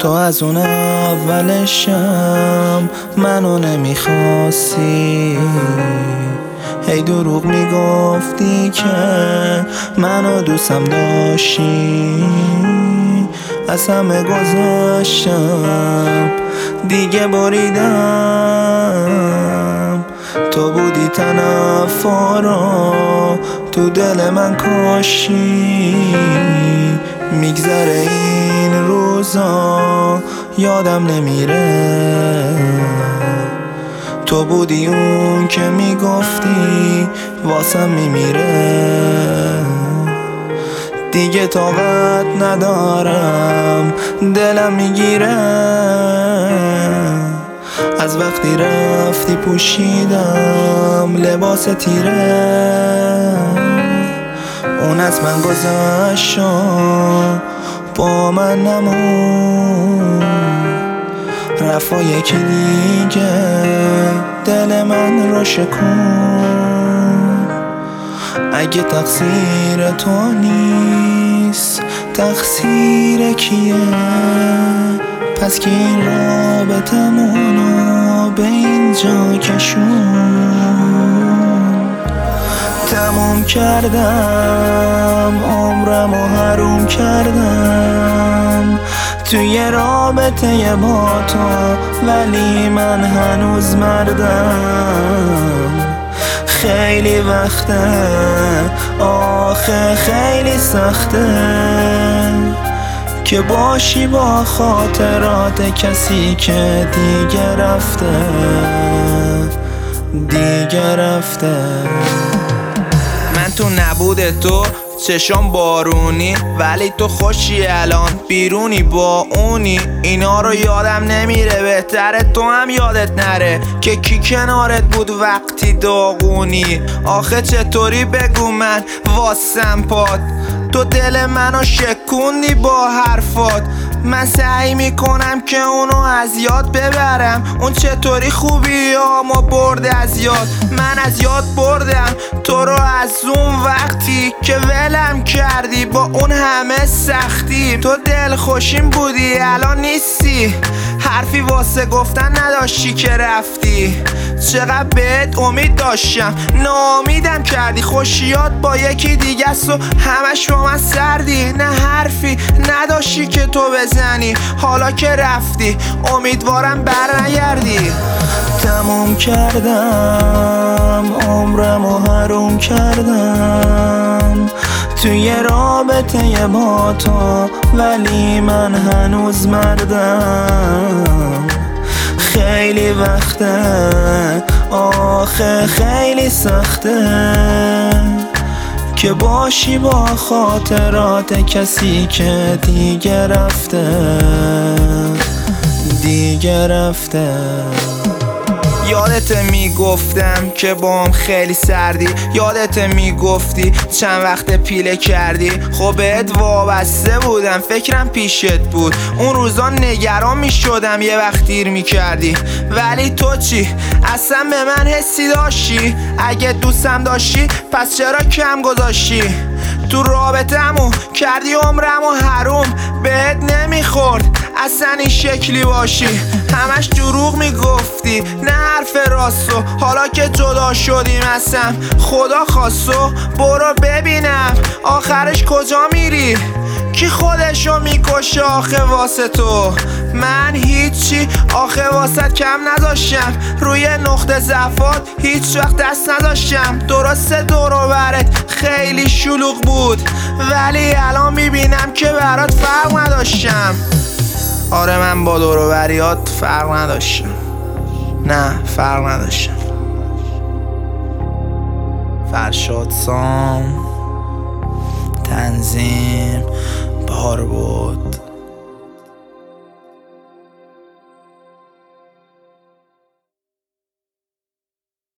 تو از اون اولشم منو نمیخواستی، هی دروغ میگفتی که منو دوستم داشتی. از همه گذشتم دیگه بریدم، تو بودی تنفرا تو دل من کاشی. میگذره این روزا یادم نمیره، تو بودی اون که میگفتی واسم میمیره. دیگه طاقت ندارم دلم میگیره، از وقتی رفتی پوشیدم لباس تیره. اون از من گذشت با من نمون، رفت یکی دیگه دل من رو شکون. اگه تقصیر تو نیست تقصیر کیه؟ پس که این رابطمونو به اینجا کشون. تموم کردم عمرمو حروم کردم توی رابطه با تو، ولی من هنوز مردم. خیلی وقته آخه خیلی سخته که باشی با خاطرات کسی که دیگه رفته. من تو نبود تو چشام بارونی، ولی تو خوشی الان بیرونی با اونی. اینا رو یادم نمیره، بهتره تو هم یادت نره که کی کنارت بود وقتی داغونی. آخه چطوری بگو من واسم پاد، تو دل منو شکوندی با حرفات. من سعی میکنم که اونو از یاد ببرم، اون چطوری خوبی اما برد از یاد. من از یاد بردم تو رو از اون وقتی که ولم کردی با اون همه سختی. تو دل خوشیم بودی الان نیستی، حرفی واسه گفتن نداشتی که رفتی. چقدر بهت امید داشتم ناامیدم کردی، خوشیات با یکی دیگه است و همش با من سردی. نه حرفی نداشتی که تو بزنی، حالا که رفتی امیدوارم برنگردی. تموم کردم عمرمو حروم کردم توی رابطه با تو، ولی من هنوز مردم. خیلی وقته آخه خیلی سخته که باشی با خاطرات کسی که دیگه رفته. یادت میگفتم که بام خیلی سردی، یادت میگفتی چند وقت پیله کردی. خب بهت وابسته بودم، فکرم پیشت بود. اون روزا نگران میشدم یه وقت دیر میکردی، ولی تو چی؟ اصلا به من حسی داشتی؟ اگه دوستم داشتی پس چرا کم گذاشتی؟ تو رابطمون کردی عمرمو حروم، بهت نمیخورد اصلا این شکلی باشی. همش دروغ میگفتی نه حرف راستو، حالا که جدا شدیم اصلا خدا خواستو. برو ببینم آخرش کجا میری، کی خودشو میکشه آخه واسه تو. من هیچی آخه واسه کم نذاشتم، روی نقطه ضعفات هیچ وقت دست نذاشتم. درسته دور و برت خیلی شلوغ بود، ولی الان میبینم که برات فرق نداشتم. آره من با دور و بریات فرق نداشتم، نه فرق نداشتم. فرشاد سام، تنظیم بار بود.